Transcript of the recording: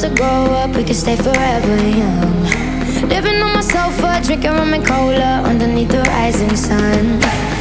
to grow up, we could stay forever young. Living on my sofa, drinking rum and cola underneath the rising sun.